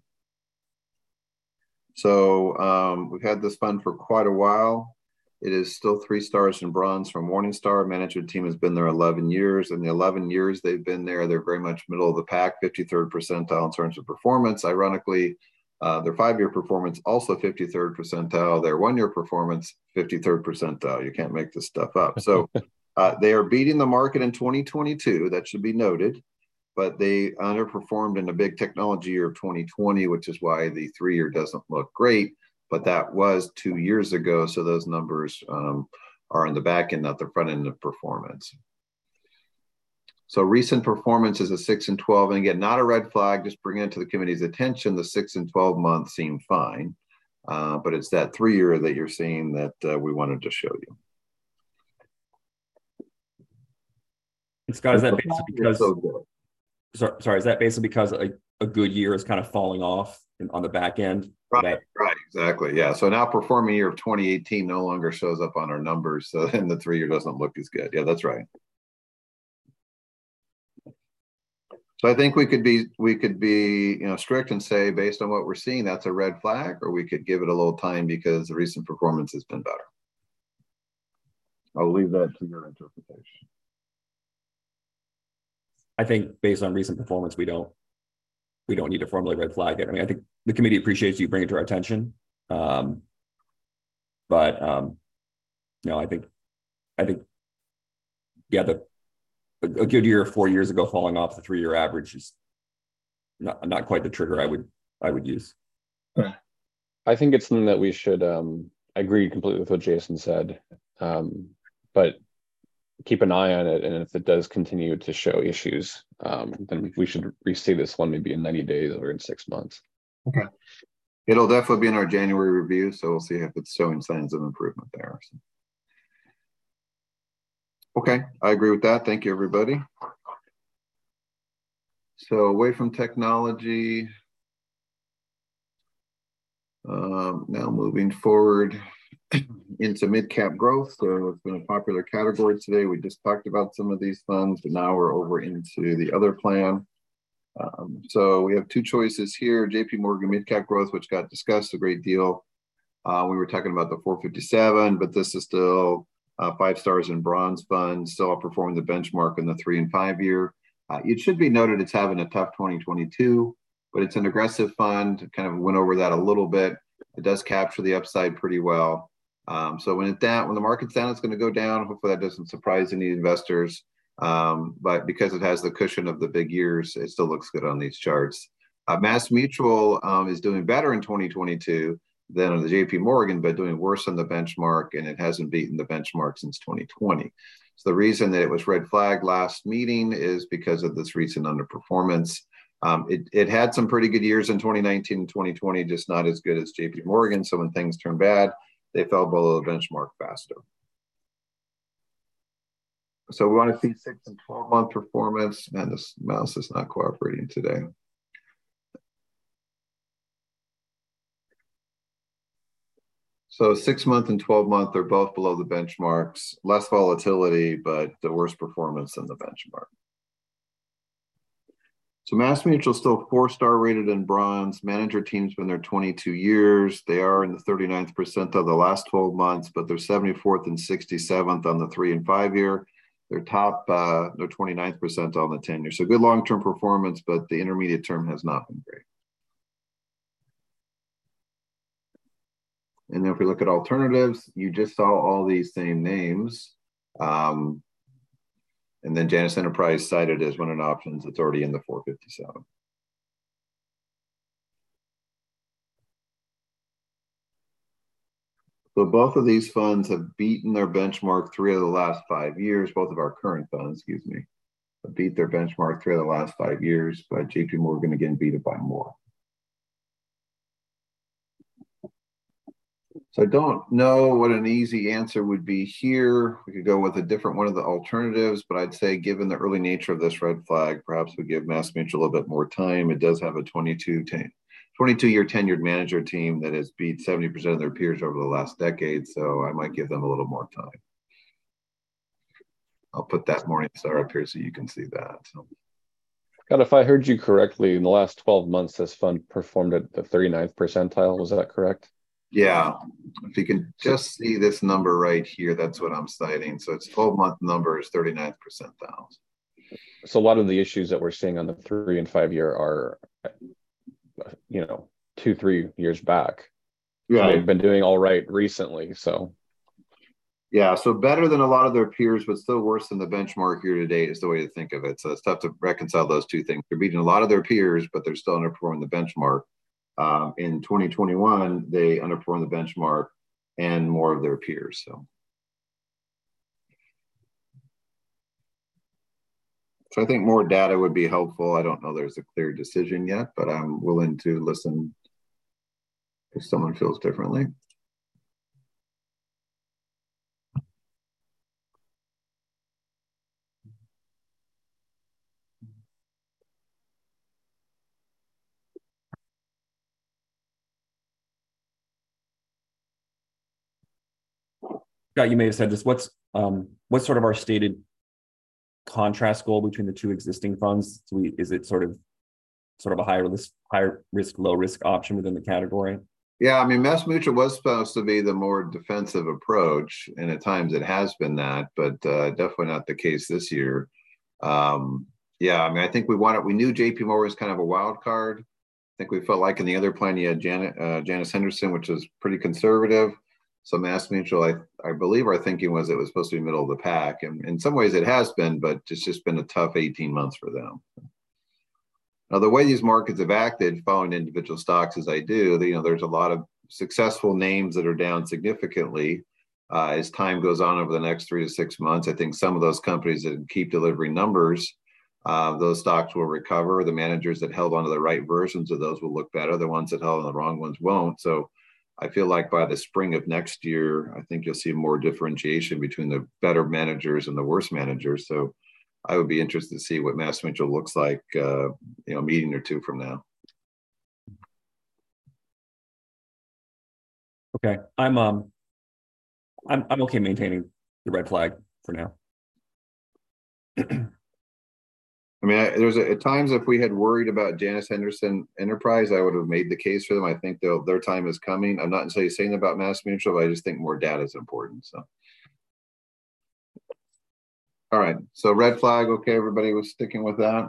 So we've had this fund for quite a while. It is still 3 stars in bronze from Morningstar. Management team has been there 11 years. In the 11 years they've been there, they're very much middle of the pack, 53rd percentile in terms of performance. Ironically, their 5-year performance also 53rd percentile. Their 1-year performance 53rd percentile. You can't make this stuff up. So they are beating the market in 2022. That should be noted. But they underperformed in a big technology year of 2020, which is why the 3-year doesn't look great. But that was 2 years ago. So those numbers are on the back end, not the front end of performance. So recent performance is a 6 and 12. And again, not a red flag, just bring it to the committee's attention. The 6 and 12 months seem fine. But it's that 3-year that you're seeing that we wanted to show you. And Scott, is that basically because, sorry, is that basically because a good year is kind of falling off on the back end? Right, exactly. Yeah. So now performing year of 2018 no longer shows up on our numbers. So then the 3-year doesn't look as good. Yeah, that's right. So I think we could be, strict and say, based on what we're seeing, that's a red flag, or we could give it a little time because the recent performance has been better. I'll leave that to your interpretation. I think based on recent performance, we don't need to formally red flag it. I mean, I think the committee appreciates you bringing it to our attention. I think, yeah, a good year 4 years ago falling off the 3-year average is not quite the trigger I would use. I think it's something that we should, I agree completely with what Jason said, but keep an eye on it. And if it does continue to show issues, then we should re-see this one maybe in 90 days or in 6 months. Okay. It'll definitely be in our January review. So we'll see if it's showing signs of improvement there. So. Okay, I agree with that. Thank you, everybody. So away from technology, now moving forward into mid-cap growth. So it's been a popular category today. We just talked about some of these funds, but now we're over into the other plan. So we have two choices here: JP Morgan Mid Cap Growth, which got discussed a great deal. We were talking about the 457, but this is still 5 stars in bronze fund, still outperforming the benchmark in the 3 and 5 year. It should be noted it's having a tough 2022, but it's an aggressive fund. Kind of went over that a little bit. It does capture the upside pretty well. So when the market's down, it's going to go down. Hopefully that doesn't surprise any investors. But because it has the cushion of the big years, it still looks good on these charts. Mass Mutual is doing better in 2022 than on the JP Morgan, but doing worse on the benchmark, and it hasn't beaten the benchmark since 2020. So the reason that it was red flagged last meeting is because of this recent underperformance. It had some pretty good years in 2019 and 2020, just not as good as JP Morgan. So when things turn bad, they fell below the benchmark faster. So we want to see 6 and 12-month performance, and this mouse is not cooperating today. So 6-month and 12-month are both below the benchmarks, less volatility, but the worst performance than the benchmark. So Mass Mutual still 4-star rated in bronze. Manager team's been there 22 years. They are in the 39th percentile the last 12 months, but they're 74th and 67th on the 3 and 5 year. They're top, they're 29th percentile on the 10 year. So good long-term performance, but the intermediate term has not been great. And then if we look at alternatives, you just saw all these same names. And then Janus Enterprise cited as one of the options. It's already in the 457. So both of these funds have beaten their benchmark 3 of the last 5 years. Both of our current funds, excuse me, have beat their benchmark 3 of the last 5 years, but JP Morgan again beat it by more. So I don't know what an easy answer would be here. We could go with a different one of the alternatives, but I'd say given the early nature of this red flag, perhaps we give Mass Mutual a little bit more time. It does have a 22-year tenured manager team that has beat 70% of their peers over the last decade. So I might give them a little more time. I'll put that Morningstar up here so you can see that. So. God, if I heard you correctly, in the last 12 months, this fund performed at the 39th percentile. Was that correct? Yeah, if you can just see this number right here, that's what I'm citing. So it's 12-month number is 39th percentile. So a lot of the issues that we're seeing on the 3 and 5 year are, 2-3 years back. Yeah, so they've been doing all right recently. So yeah, so better than a lot of their peers, but still worse than the benchmark year to date is the way to think of it. So it's tough to reconcile those two things. They're beating a lot of their peers, but they're still underperforming the benchmark. In 2021, they underperformed the benchmark and more of their peers. So I think more data would be helpful. I don't know there's a clear decision yet, but I'm willing to listen if someone feels differently. Scott, you may have said this. What's sort of our stated contrast goal between the two existing funds? Is it sort of a high risk, low risk option within the category? Yeah, I mean, Mass Mutual was supposed to be the more defensive approach, and at times it has been that, but definitely not the case this year. Yeah, I mean, I think we knew JP Morgan was kind of a wild card. I think we felt like in the other plan you had Janus Henderson, which was pretty conservative. So Mass Mutual, I believe our thinking was it was supposed to be middle of the pack. And in some ways it has been, but it's just been a tough 18 months for them. Now, the way these markets have acted following individual stocks as I do, there's a lot of successful names that are down significantly as time goes on over the next 3 to 6 months. I think some of those companies that keep delivering numbers, those stocks will recover. The managers that held onto the right versions of those will look better. The ones that held on the wrong ones won't. So I feel like by the spring of next year, I think you'll see more differentiation between the better managers and the worse managers. So I would be interested to see what Mass Mutual looks like, a meeting or two from now. Okay, I'm okay maintaining the red flag for now. I mean, at times if we had worried about Janus Henderson Enterprise, I would have made the case for them. I think their time is coming. I'm not necessarily saying about MassMutual, but I just think more data is important. So, all right. So red flag. Okay, everybody was sticking with that.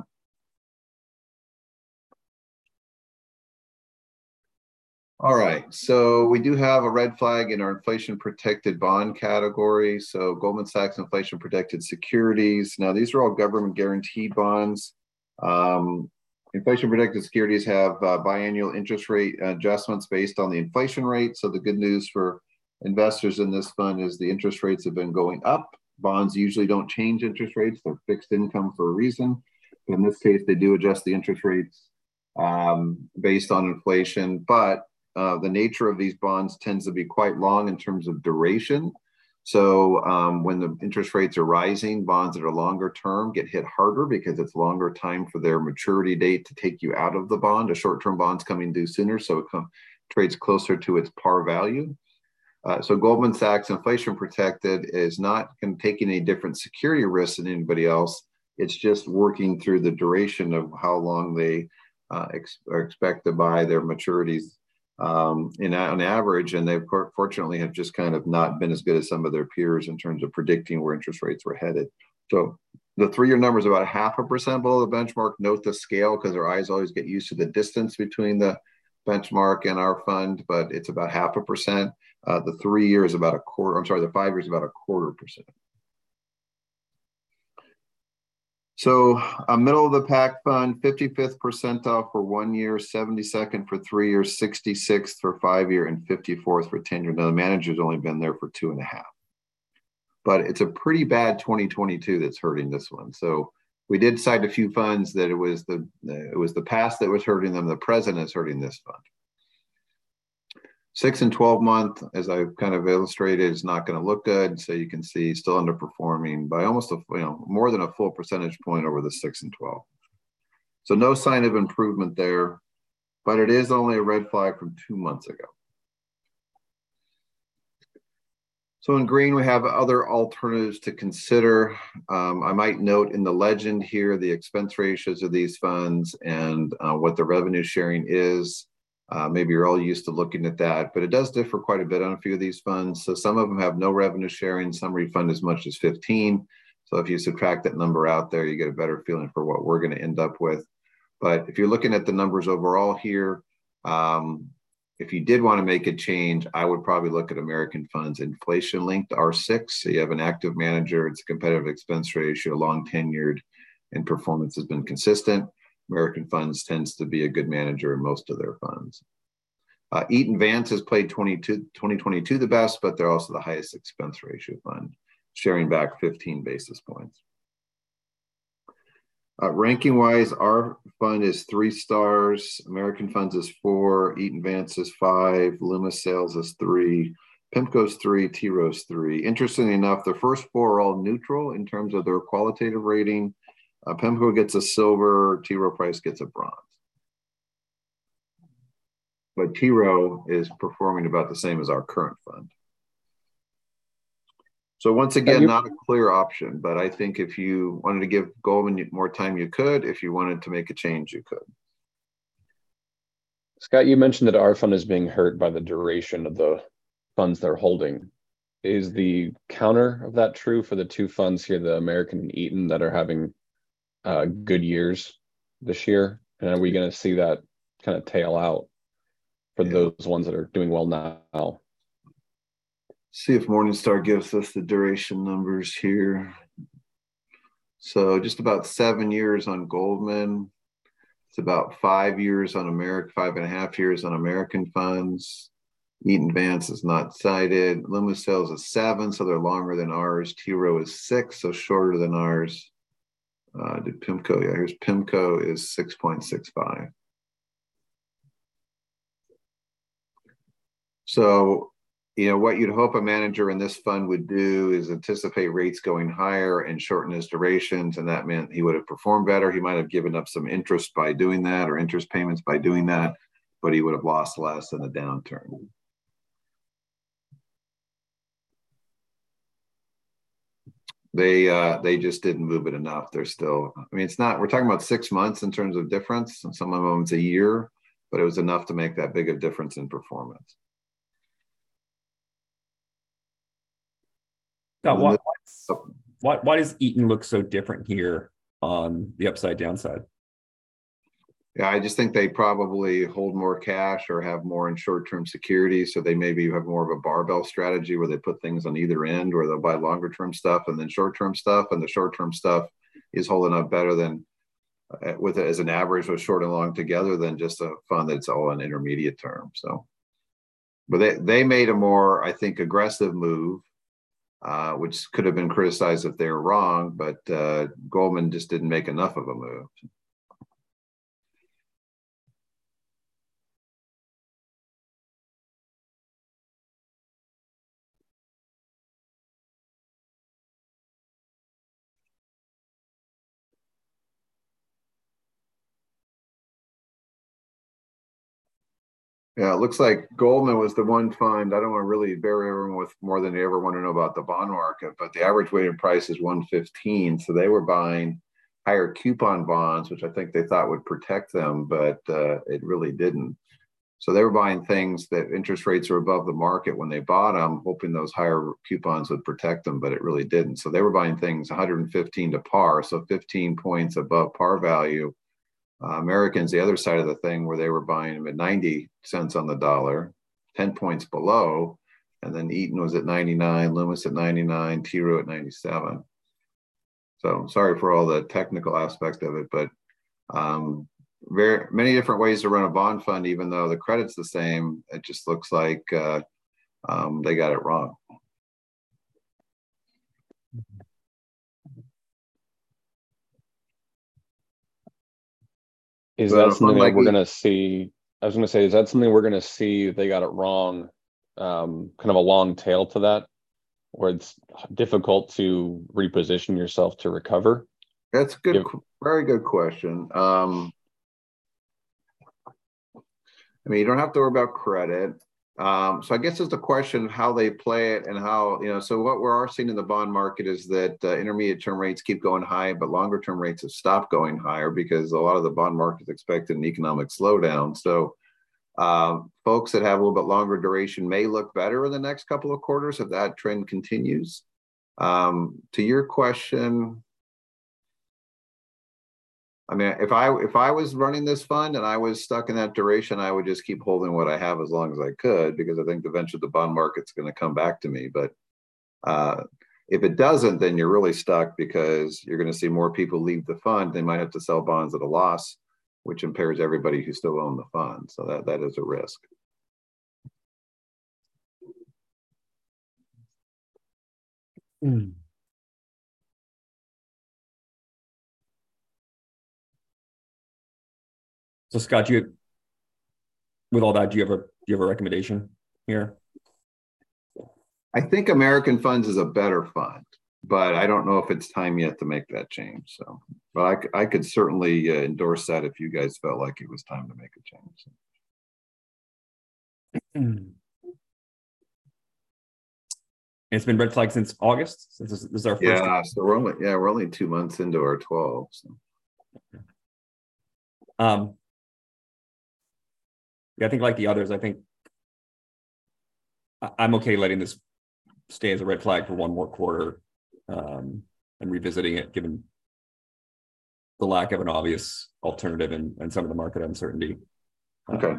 All right, so we do have a red flag in our inflation protected bond category. So Goldman Sachs inflation protected securities. Now these are all government guaranteed bonds. Inflation protected securities have biannual interest rate adjustments based on the inflation rate. So the good news for investors in this fund is the interest rates have been going up. Bonds usually don't change interest rates. They're fixed income for a reason. But in this case, they do adjust the interest rates based on inflation. But the nature of these bonds tends to be quite long in terms of duration. So when the interest rates are rising, bonds that are longer term get hit harder because it's longer time for their maturity date to take you out of the bond. A short-term bond's coming due sooner, so it trades closer to its par value. So Goldman Sachs inflation protected is not taking any different security risks than anybody else. It's just working through the duration of how long they expect to buy their maturities on average, and they fortunately have just kind of not been as good as some of their peers in terms of predicting where interest rates were headed. So the 3-year number is about 0.5% below the benchmark. Note the scale because our eyes always get used to the distance between the benchmark and our fund, but it's about 0.5%. The 3-year is about 1/4. I'm sorry, the 5 years is about 1/4%. So a middle of the pack fund, 55th percentile for 1 year, 72nd for 3 years, 66th for 5 year, and 54th for 10 year. Now the manager's only been there for 2.5. But it's a pretty bad 2022 that's hurting this one. So we did cite a few funds that it was the past that was hurting them. The present is hurting this fund. 6 and 12 month, as I've kind of illustrated, is not going to look good. So you can see still underperforming by almost more than a full percentage point over the 6 and 12. So no sign of improvement there, but it is only a red flag from 2 months ago. So in green, we have other alternatives to consider. I might note in the legend here, the expense ratios of these funds and what the revenue sharing is. Maybe you're all used to looking at that, but it does differ quite a bit on a few of these funds. So some of them have no revenue sharing, some refund as much as 15. So if you subtract that number out there, you get a better feeling for what we're going to end up with. But if you're looking at the numbers overall here, if you did want to make a change, I would probably look at American Funds inflation linked R6. So you have an active manager, it's a competitive expense ratio, long tenured, and performance has been consistent. American Funds tends to be a good manager in most of their funds. Eaton Vance has played 2022 the best, but they're also the highest expense ratio fund, sharing back 15 basis points. Ranking wise, our fund is 3 stars, American Funds is 4, Eaton Vance is 5, Loomis Sayles is 3, PIMCO's 3, T. Rowe's 3. Interestingly enough, the first 4 are all neutral in terms of their qualitative rating. PIMCO gets a silver, T. Rowe Price gets a bronze. But T. Rowe is performing about the same as our current fund. So once again, not a clear option, but I think if you wanted to give Goldman more time, you could. If you wanted to make a change, you could. Scott, you mentioned that our fund is being hurt by the duration of the funds they're holding. Is the counter of that true for the 2 funds here, the American and Eaton, that are having good years this year? And are we going to see that kind of tail out for those ones that are doing well now? See if Morningstar gives us the duration numbers here. So just about 7 years on Goldman. It's about 5 years on 5.5 years on American Funds. Eaton Vance is not cited. Loomis Sayles is 7, so they're longer than ours. T. Rowe is 6, so shorter than ours. Did PIMCO? Yeah, here's PIMCO is 6.65. So, what you'd hope a manager in this fund would do is anticipate rates going higher and shorten his durations, and that meant he would have performed better. He might have given up some interest by doing that, or interest payments by doing that, but he would have lost less in a downturn. They just didn't move it enough. They're still, I mean, it's not, we're talking about 6 months in terms of difference, and some of them it's a year, but it was enough to make that big of difference in performance. Now, why does Eaton look so different here on the upside downside? Yeah, I just think they probably hold more cash or have more in short-term securities. So they maybe have more of a barbell strategy where they put things on either end, where they'll buy longer term stuff and then short-term stuff. And the short-term stuff is holding up better than with as an average with short and long together than just a fund that's all in intermediate term. So, but they made a more, I think, aggressive move, which could have been criticized if they were wrong, but Goldman just didn't make enough of a move. Yeah, it looks like Goldman was the one fund. I don't want to really bury everyone with more than they ever want to know about the bond market, but the average weighted price is 115. So they were buying higher coupon bonds, which I think they thought would protect them, but it really didn't. So they were buying things that interest rates are above the market when they bought them, hoping those higher coupons would protect them, but it really didn't. So they were buying things 115 to par, so 15 points above par value. Americans, the other side of the thing, where they were buying them at 90 cents on the dollar, 10 points below. And then Eaton was at 99, Loomis at 99, T. Rowe at 97. So sorry for all the technical aspect of it, but very many different ways to run a bond fund, even though the credit's the same. It just looks like they got it wrong. Is that something that we're going to see? I was going to say, is that something we're going to see? They got it wrong. Kind of a long tail to that, where it's difficult to reposition yourself to recover. That's good. Very good question. I mean, you don't have to worry about credit. So I guess it's a question of how they play it and how, so what we're seeing in the bond market is that intermediate term rates keep going high, but longer term rates have stopped going higher because a lot of the bond market is expecting an economic slowdown. So folks that have a little bit longer duration may look better in the next couple of quarters if that trend continues. To your question, I mean, if I was running this fund and I was stuck in that duration, I would just keep holding what I have as long as I could, because I think eventually the bond market's going to come back to me. But if it doesn't, then you're really stuck, because you're going to see more people leave the fund. They might have to sell bonds at a loss, which impairs everybody who still own the fund. So that is a risk. So Scott, with all that, do you have a recommendation here? I think American Funds is a better fund, but I don't know if it's time yet to make that change. So, but I could certainly endorse that if you guys felt like it was time to make a change. It's been red flag since August. Since this is our first. Yeah, so we're only 2 months into our 12. So. Yeah, I think like the others, I think I'm okay letting this stay as a red flag for one more quarter and revisiting it, given the lack of an obvious alternative and some of the market uncertainty. Okay.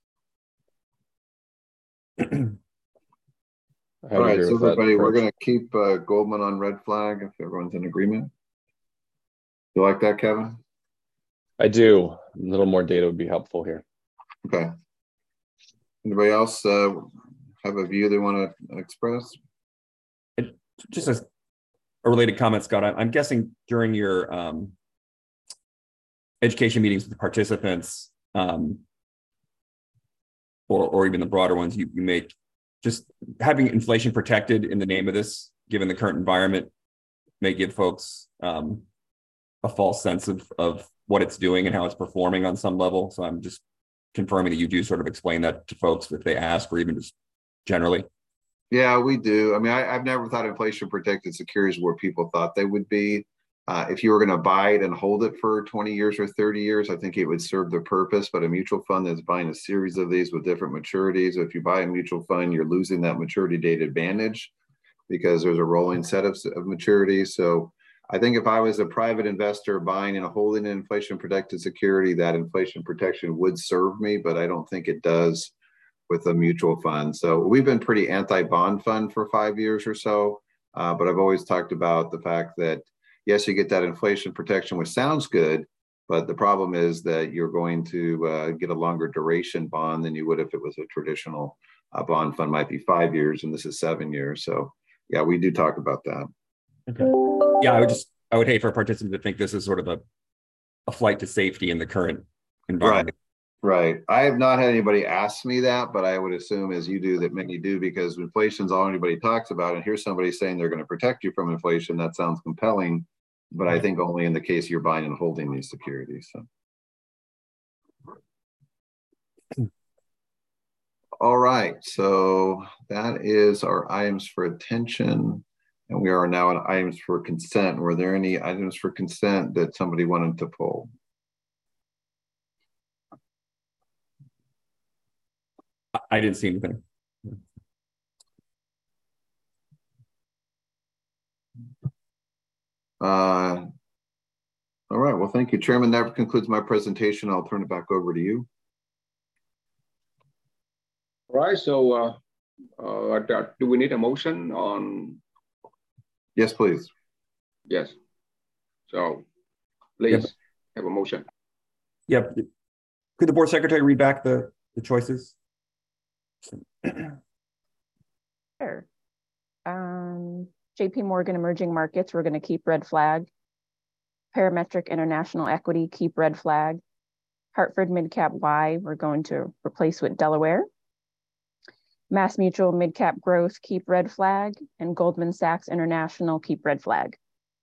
All right, so everybody, we're going to keep Goldman on red flag if everyone's in agreement. You like that, Kevin? I do. A little more data would be helpful here. Okay. Anybody else have a view they want to express? Just as a related comment, Scott, I'm guessing during your education meetings with the participants, or even the broader ones, you make just having inflation protected in the name of this, given the current environment, may give folks a false sense of what it's doing and how it's performing on some level. So I'm just confirming that you do sort of explain that to folks if they ask, or even just generally. Yeah, we do. I mean, I've never thought inflation protected securities where people thought they would be. If you were going to buy it and hold it for 20 years or 30 years, I think it would serve the purpose. But a mutual fund that's buying a series of these with different maturities, if you buy a mutual fund, you're losing that maturity date advantage because there's a rolling set of maturities. So I think if I was a private investor buying and holding an inflation protected security, that inflation protection would serve me, but I don't think it does with a mutual fund. So we've been pretty anti-bond fund for 5 years or so, but I've always talked about the fact that yes, you get that inflation protection, which sounds good, but the problem is that you're going to get a longer duration bond than you would if it was a traditional bond fund. Might be 5 years, and this is 7 years. So yeah, we do talk about that. Okay. Yeah, I would hate for participants to think this is sort of a flight to safety in the current environment. Right. I have not had anybody ask me that, but I would assume, as you do, that many do, because inflation's all anybody talks about. And here's somebody saying they're going to protect you from inflation. That sounds compelling, but I think only in the case you're buying and holding these securities. So. All right. So that is our items for attention. And we are now on items for consent. Were there any items for consent that somebody wanted to pull? I didn't see anything. All right. Well, thank you, Chairman. That concludes my presentation. I'll turn it back over to you. All right. So do we need a motion on? Yes, please. Yes. So please have a motion. Yep. Could the board secretary read back the choices? Sure. JP Morgan Emerging Markets, we're going to keep red flag. Parametric International Equity, keep red flag. Hartford Midcap Y, we're going to replace with Delaware. Mass Mutual Midcap Growth, keep red flag. And Goldman Sachs International, keep red flag.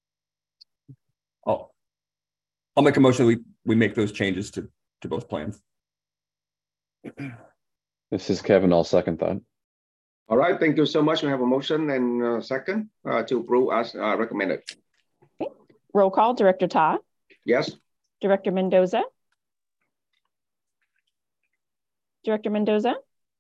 I'll make a motion we make those changes to both plans. This is Kevin. I'll second that. All right. Thank you so much. We have a motion and second to approve as recommended. Okay. Roll call, Director Ta. Yes. Director Mendoza. Director Mendoza.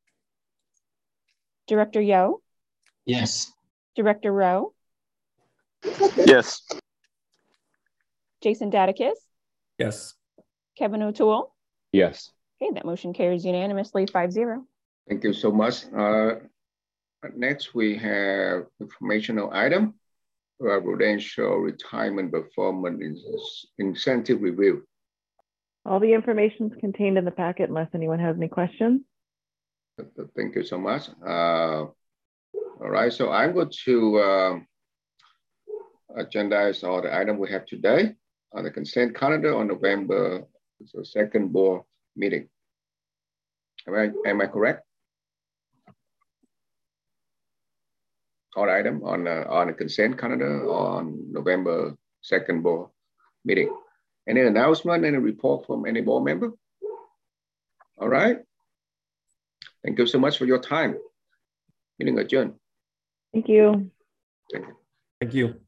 Director Yo. Yes. Director Rowe. Yes. Jason Datakis. Yes. Kevin O'Toole. Yes. Okay, that motion carries unanimously 5-0. Thank you so much. Next, we have informational item, Prudential Retirement Performance Incentive Review. All the information is contained in the packet unless anyone has any questions. Thank you so much. All right, so I'm going to agendize all the items we have today on the consent calendar on November 2nd board meeting. Am I correct? All item on the consent calendar on November 2nd board meeting. Any announcement, any report from any board member? All right. Thank you so much for your time. Meeting adjourned. Thank you. Thank you. Thank you.